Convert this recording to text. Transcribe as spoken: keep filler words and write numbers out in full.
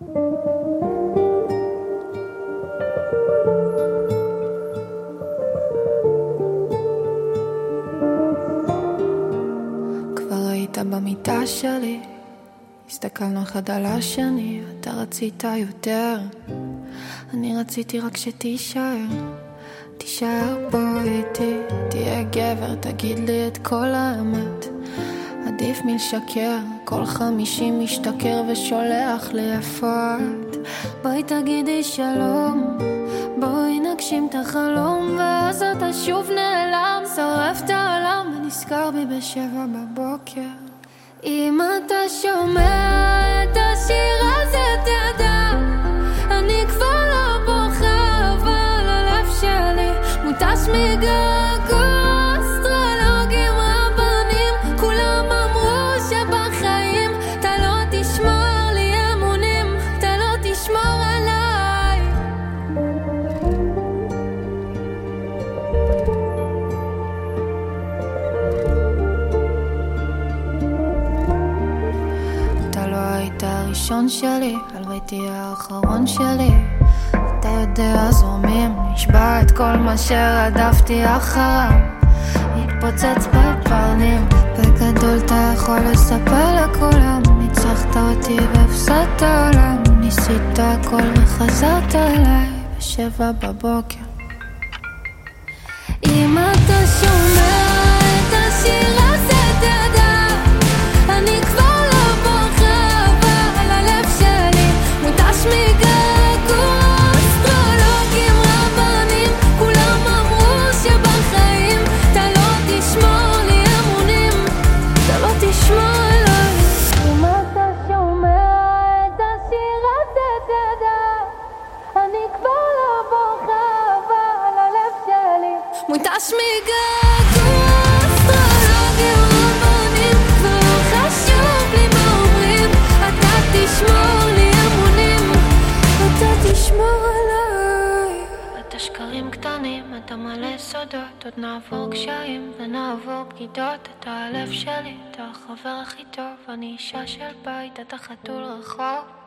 כבר היית במיטה שלי, הסתכלנו אחד על השני, אתה רצית יותר, אני רציתי רק שתישאר, תישאר פה איתי, תהיה גבר, תגיד לי את כל האמת, עדיף מלשקר, כל חמישי משתכר ושולח לי איפה את, בואי תגידי שלום, בואי נגשים את החלום, ואז אתה שוב נעלם, שורף את העולם ונזכר בי בשבע בבוקר. אם אתה שומע את השיר הזה תדע, אני כבר לא בוכה, אבל הלב שלי מוטש מגעגוע, אסטרולוגים רבנים כולם אמרו שבחיים אתה לא תשמור לי אמונים, אתה לא תשמור עליי. אתה לא היית הראשון שלי, אבל הייתי האחרון שלי, אתה יודע זורמים, נשבע את כל מה שרדפתי אחריו, התפוצץ בפנים, בגדול אתה יכול לספר לכולם, ניצחת אותי והפסדת עולם, ניסית הכל וחזרת אליי בשבע בבוקר. אם אתה שומע את השיר הזה תדע, אני כבר לא בוכה, אבל הלב שלי מוטש מגעגוע, אסטרולוגים רבנים כולם אמרו שבחיים אתה לא תשמור לי אמונים, אתה לא תשמור עליי. אם אתה שומע את השיר הזה תדע, אני כבר לא בוכה, אבל הלב שלי מוטש מגעגוע, אסטרולוגים רבנים כבר לא חשוב לי מה אומרים, אתה תשמור לי אמונים, אתה תשמור עליי. אתה שקרים קטנים, אתה מלא סודות, עוד נעבור קשיים ונעבור בגידות, אתה הלב שלי, אתה החבר הכי טוב, אני אישה של בית, אתה חתול רחוב.